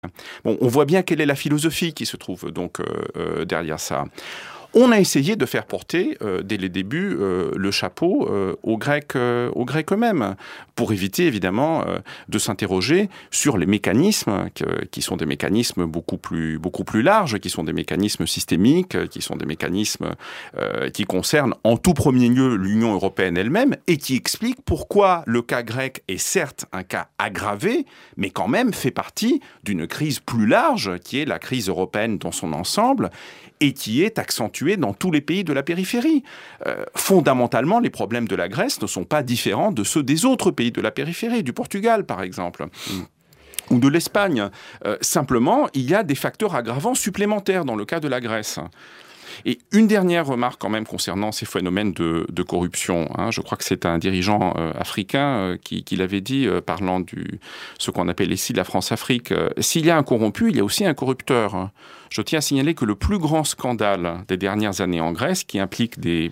Bon, on voit bien quelle est la philosophie qui se trouve donc derrière ça. On a essayé de faire porter, dès les débuts, le chapeau aux Grecs eux-mêmes, pour éviter évidemment de s'interroger sur les mécanismes qui sont des mécanismes beaucoup plus larges, qui sont des mécanismes systémiques, qui sont des mécanismes qui concernent en tout premier lieu l'Union européenne elle-même et qui expliquent pourquoi le cas grec est certes un cas aggravé, mais quand même fait partie d'une crise plus large, qui est la crise européenne dans son ensemble, et qui est accentuée dans tous les pays de la périphérie. Fondamentalement, les problèmes de la Grèce ne sont pas différents de ceux des autres pays de la périphérie, du Portugal par exemple, ou de l'Espagne. Simplement, il y a des facteurs aggravants supplémentaires dans le cas de la Grèce. Et une dernière remarque quand même concernant ces phénomènes de corruption. Je crois que c'est un dirigeant africain qui l'avait dit, parlant ce qu'on appelle ici la France-Afrique. S'il y a un corrompu, il y a aussi un corrupteur. Je tiens à signaler que le plus grand scandale des dernières années en Grèce, qui implique des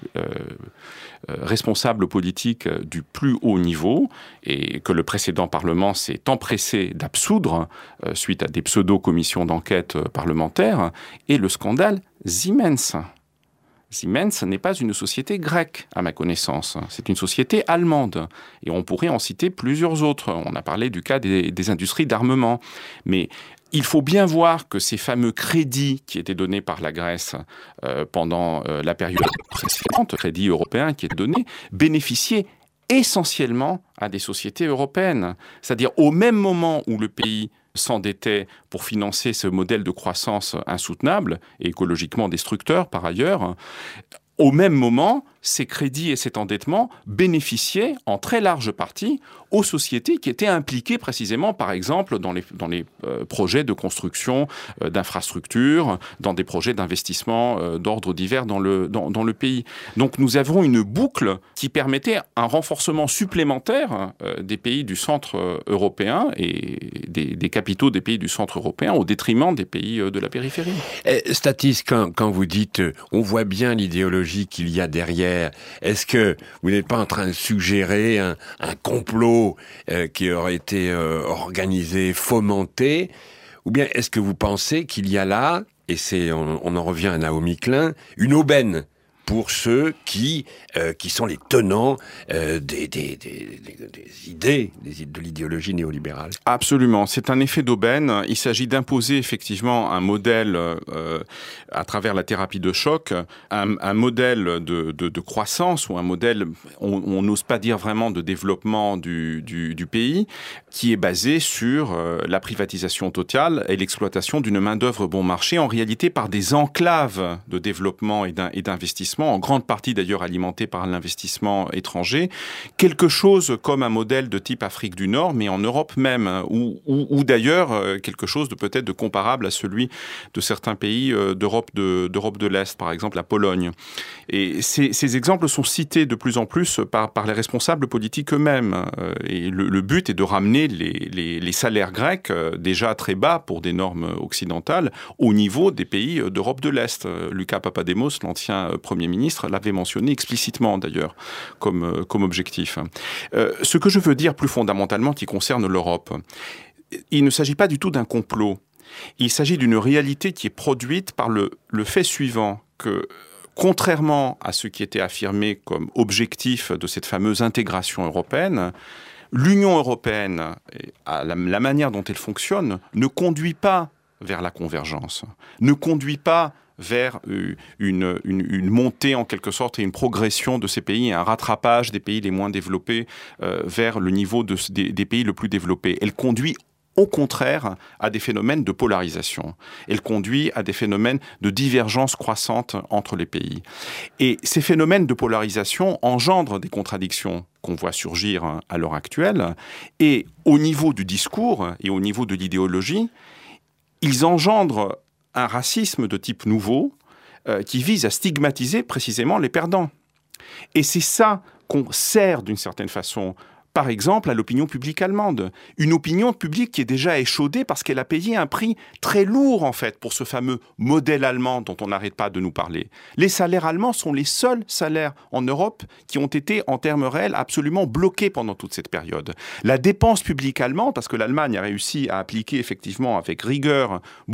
responsables politiques du plus haut niveau, et que le précédent Parlement s'est empressé d'absoudre suite à des pseudo-commissions d'enquête parlementaires, est le scandale Siemens. Siemens n'est pas une société grecque, à ma connaissance. C'est une société allemande. Et on pourrait en citer plusieurs autres. On a parlé du cas des industries d'armement. Mais il faut bien voir que ces fameux crédits qui étaient donnés par la Grèce pendant la période précédente, crédits européens qui étaient donnés, bénéficiaient essentiellement à des sociétés européennes. C'est-à-dire au même moment où le pays s'endettait pour financer ce modèle de croissance insoutenable et écologiquement destructeur par ailleurs, au même moment, ces crédits et cet endettement bénéficiaient en très large partie aux sociétés qui étaient impliquées précisément, par exemple, dans les projets de construction d'infrastructures, dans des projets d'investissement d'ordre divers dans le pays. Donc nous avons une boucle qui permettait un renforcement supplémentaire des pays du centre européen et des capitaux des pays du centre européen au détriment des pays de la périphérie. Statis, quand vous dites on voit bien l'idéologie qu'il y a derrière, est-ce que vous n'êtes pas en train de suggérer un complot qui aurait été organisé, fomenté, ou bien est-ce que vous pensez qu'il y a là, et on en revient à Naomi Klein, une aubaine pour ceux qui sont les tenants des idées, de l'idéologie néolibérale? Absolument, c'est un effet d'aubaine. Il s'agit d'imposer effectivement un modèle à travers la thérapie de choc, un modèle de croissance ou un modèle, on n'ose pas dire vraiment de développement du pays, qui est basé sur la privatisation totale et l'exploitation d'une main-d'œuvre bon marché, en réalité par des enclaves de développement et d'investissement, en grande partie d'ailleurs alimenté par l'investissement étranger, quelque chose comme un modèle de type Afrique du Nord, mais en Europe même, ou d'ailleurs quelque chose de peut-être de comparable à celui de certains pays d'Europe de l'Est, par exemple la Pologne. Et ces exemples sont cités de plus en plus par les responsables politiques eux-mêmes. Et le but est de ramener les salaires grecs, déjà très bas pour des normes occidentales, au niveau des pays d'Europe de l'Est. Lucas Papademos, l'ancien Premier ministre, l'avait mentionné explicitement d'ailleurs comme objectif. Ce que je veux dire plus fondamentalement qui concerne l'Europe, il ne s'agit pas du tout d'un complot. Il s'agit d'une réalité qui est produite par le fait suivant, que contrairement à ce qui était affirmé comme objectif de cette fameuse intégration européenne, l'Union européenne, à la manière dont elle fonctionne, ne conduit pas vers la convergence, ne conduit pas vers une montée en quelque sorte et une progression de ces pays, un rattrapage des pays les moins développés vers le niveau des pays le plus développés. Elle conduit au contraire à des phénomènes de polarisation. Elle conduit à des phénomènes de divergence croissante entre les pays. Et ces phénomènes de polarisation engendrent des contradictions qu'on voit surgir à l'heure actuelle. Et au niveau du discours et au niveau de l'idéologie, ils engendrent un racisme de type nouveau qui vise à stigmatiser précisément les perdants. Et c'est ça qu'on sert d'une certaine façon par exemple, à l'opinion publique allemande. Une opinion publique qui est déjà échaudée parce qu'elle a payé un prix très lourd, en fait, pour ce fameux modèle allemand dont on n'arrête pas de nous parler. Les salaires allemands sont les seuls salaires en Europe qui ont été, en termes réels, absolument bloqués pendant toute cette période. La dépense publique allemande, parce que l'Allemagne a réussi à appliquer effectivement avec rigueur